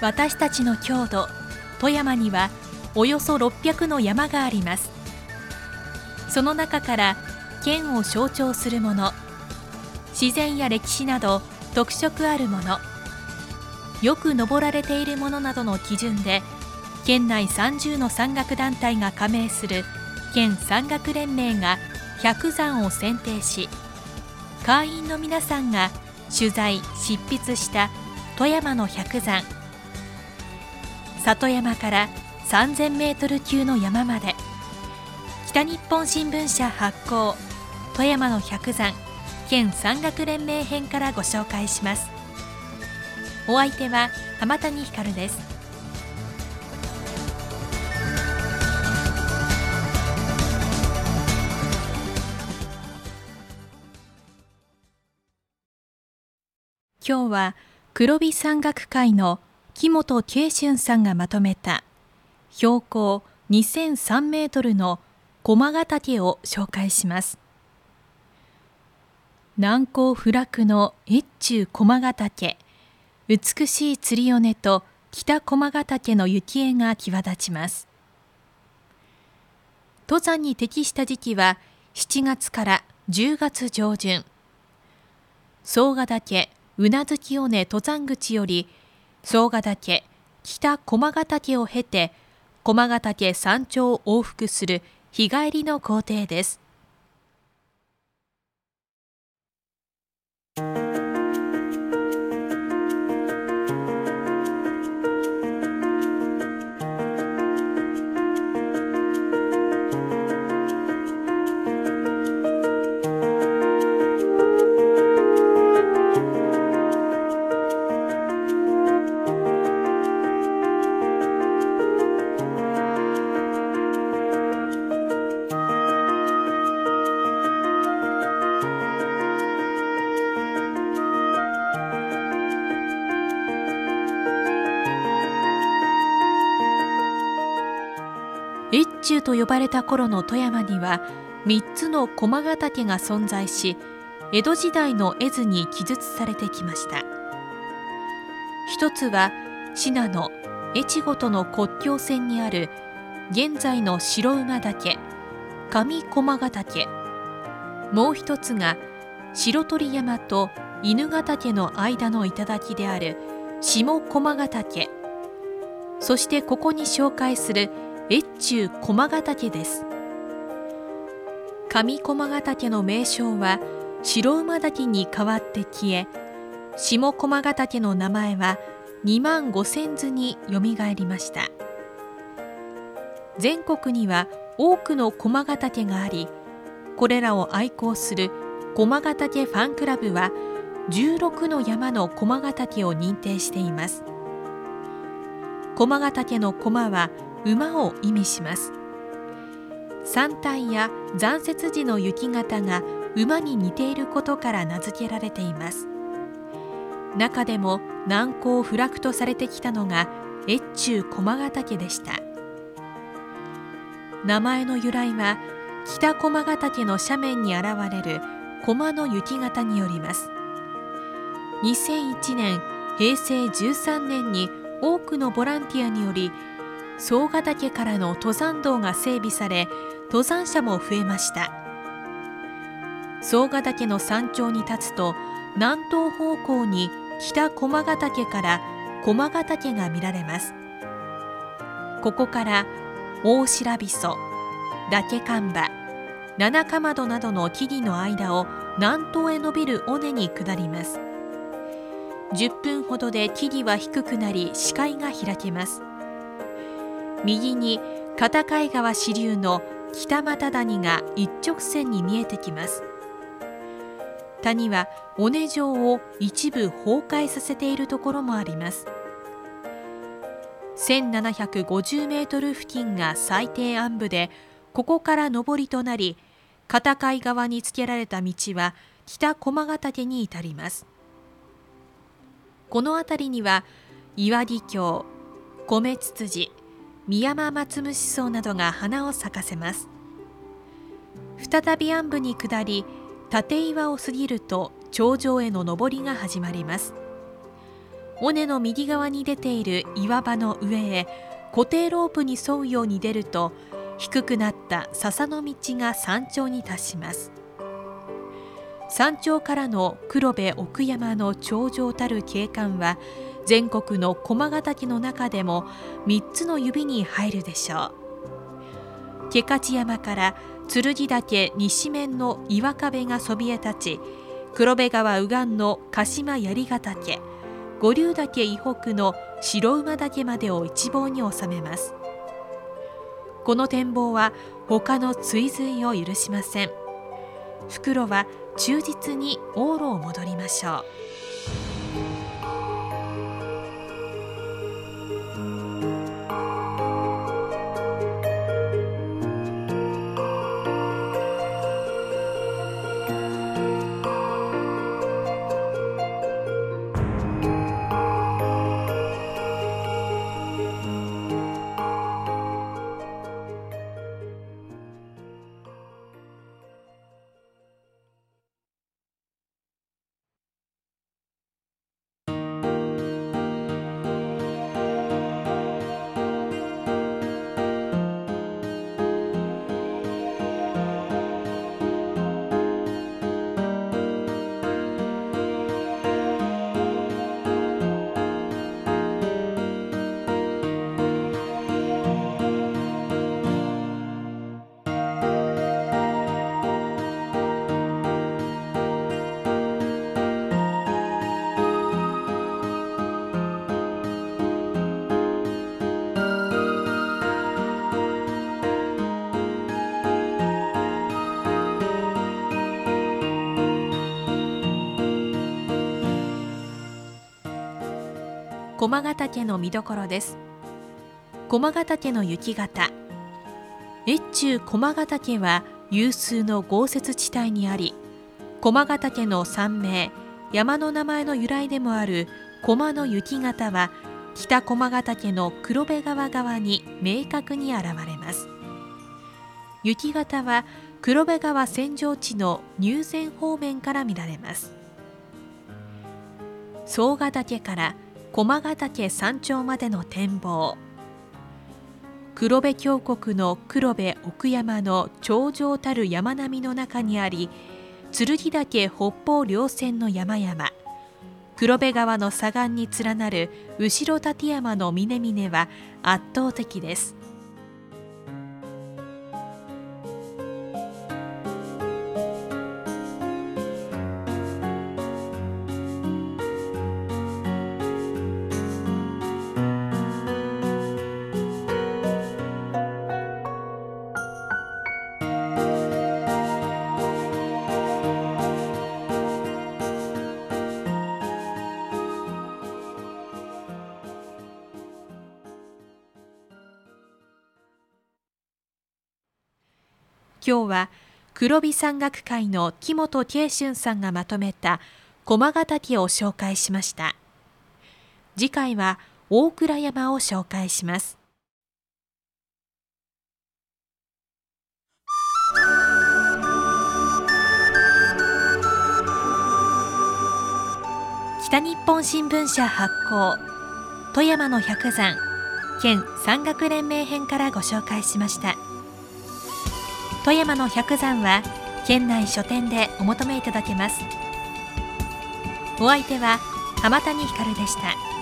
私たちの郷土富山にはおよそ600の山があります。その中から県を象徴するもの、自然や歴史など特色あるもの、よく登られているものなどの基準で県内30の山岳団体が加盟する県山岳連盟が100山を選定し、会員の皆さんが取材・執筆した富山の100山、里山から3000メートル級の山まで、北日本新聞社発行富山の100山県山岳連盟編からご紹介します。お相手は浜谷ひかるです。今日は黒帯山岳会の木本慶春さんがまとめた標高2003メートルの駒ヶ岳を紹介します。難攻不落の越中駒ヶ岳、美しい釣り尾根と北駒ヶ岳の雪絵が際立ちます。登山に適した時期は7月から10月上旬。総ヶ岳宇奈月尾根登山口より総ヶ岳北駒ヶ岳を経て駒ヶ岳山頂を往復する日帰りの行程です。越中と呼ばれた頃の富山には3つの駒ヶ岳が存在し、江戸時代の絵図に記述されてきました。一つは信濃越後との国境線にある現在の白馬岳上駒ヶ岳、もう一つが白鳥山と犬ヶ岳の間の頂である下駒ヶ岳、そしてここに紹介する越中駒ヶ岳です。上駒ヶ岳の名称は白馬岳に代わって消え、下駒ヶ岳の名前は2万5000図によみがえりました。全国には多くの駒ヶ岳があり、これらを愛好する駒ヶ岳ファンクラブは16の山の駒ヶ岳を認定しています。駒ヶ岳の駒は馬を意味します。山体や残雪時の雪型が馬に似ていることから名付けられています。中でも難攻不落とされてきたのが越中駒ヶ岳でした。名前の由来は北駒ヶ岳の斜面に現れる駒の雪型によります。2001年平成13年に多くのボランティアにより総ヶ岳からの登山道が整備され、登山者も増えました。総ヶ岳の山頂に立つと南東方向に北駒ヶ岳から駒ヶ岳が見られます。ここから大白磯、嶽寒場、七かまどなどの木々の間を南東へ伸びる尾根に下ります。10分ほどで木々は低くなり視界が開けます。右に片貝川支流の北又谷が一直線に見えてきます。谷は尾根状を一部崩壊させているところもあります。1750メートル付近が最低暗部で、ここから上りとなり、片貝側につけられた道は北駒ヶ岳に至ります。この辺りには岩木京、米ツツジ、ミヤママツムシソウなどが花を咲かせます。再び暗部に下り、立岩を過ぎると頂上への登りが始まります。 尾根の右側に出ている岩場の上へ固定ロープに沿うように出ると、低くなった笹の道が山頂に達します。山頂からの黒部奥山の頂上たる景観は、全国の駒ヶ岳の中でも3つの指に入るでしょう。毛勝山から剣岳西面の岩壁がそびえ立ち、黒部川右岸の鹿島槍ヶ岳、五竜岳以北の白馬岳までを一望に収めます。この展望は他の追随を許しません。復路は忠実に往路を戻りましょう。駒ヶ岳の見どころです。駒ヶ岳の雪形。越中駒ヶ岳は有数の豪雪地帯にあり、駒ヶ岳の山名、山の名前の由来でもある駒の雪形は、北駒ヶ岳の黒部川側に明確に現れます。雪形は黒部川扇状地の入善方面から見られます。総ヶ岳から駒ヶ岳山頂までの展望。黒部峡谷の黒部奥山の頂上たる山並みの中にあり、剣岳北方稜線の山々、黒部川の左岸に連なる後ろ立山の峰々は圧倒的です。今日は黒帯山岳会の木本慶春さんがまとめた駒ヶ岳を紹介しました。次回は大倉山を紹介します。北日本新聞社発行、富山の百山県山岳連盟編からご紹介しました。富山の百山は県内書店でお求めいただけます。お相手は浜谷ひかるでした。